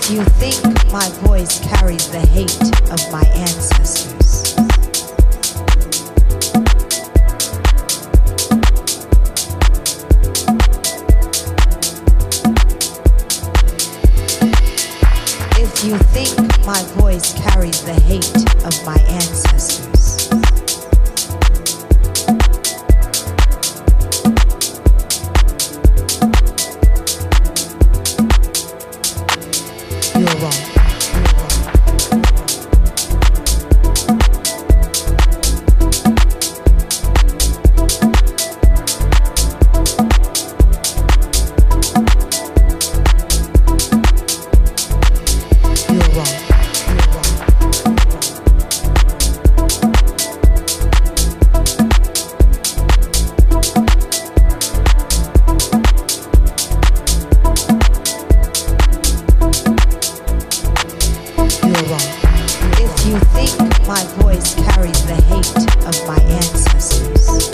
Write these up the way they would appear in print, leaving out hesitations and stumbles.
If you think my voice carries the hate of my ancestors, if you think my voice carries the hate of my ancestors, you're wrong. If you think my voice carries the hate of my ancestors,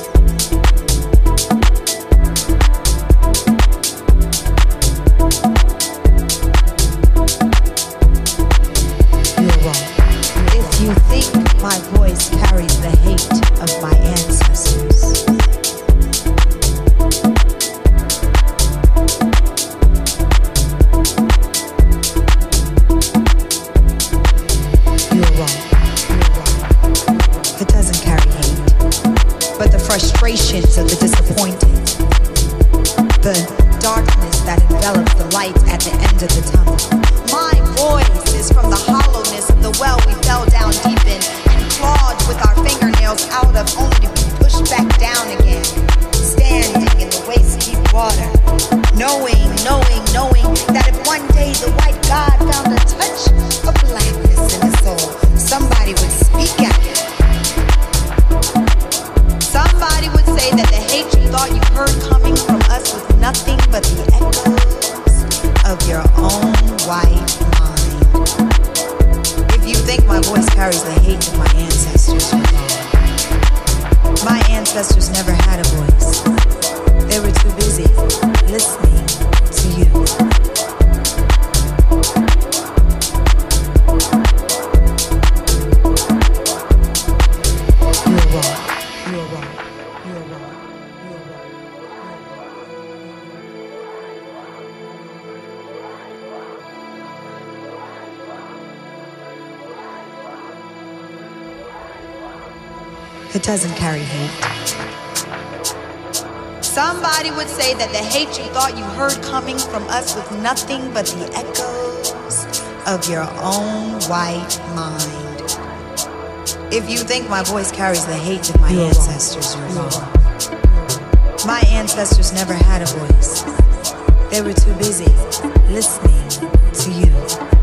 you're wrong. If you think my voice carries the hate of my ancestors, it doesn't carry hate, but the frustrations of the disappointed, the darkness that envelops the light at the end of the tunnel. My voice is from the hollowness of the well we fell down deep in and clawed with our fingernails out of, only to be pushed back down again, standing in the waist-deep water, knowing that if one day the white God found a touch of blackness in his soul, somebody would speak out. Somebody would say that the hate you thought you heard coming from us was nothing but the echoes of your own white mind. If you think my voice carries the hate of my ancestors, you're wrong. My ancestors never had a voice. They were too busy listening to you. It doesn't carry hate. Somebody would say that the hate you thought you heard coming from us was nothing but the echoes of your own white mind. If you think my voice carries the hate of my ancestors, you're wrong. My ancestors never had a voice. They were too busy listening to you.